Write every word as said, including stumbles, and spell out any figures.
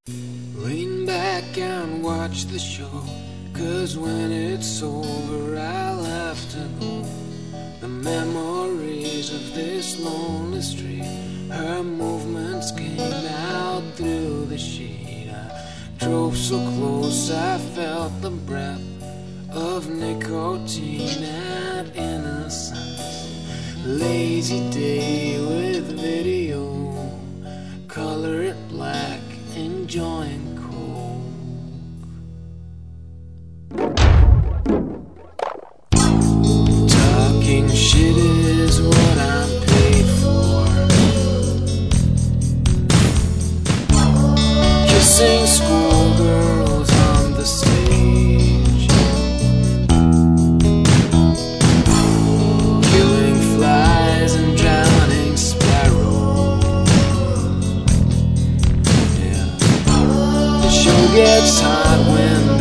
Lean back and watch the show, 'cause when it's over I'll have to go. The memories of this lonely street, her movements came out through the sheet. I drove so close I felt the breath of nicotine and innocence. Lazy day with video, color it black, enjoying coke. Talking shit is what I'm paid for. Kissing schoolgirls on the stage, killing flies and drowning sparrows. Yeah. The show gets hot when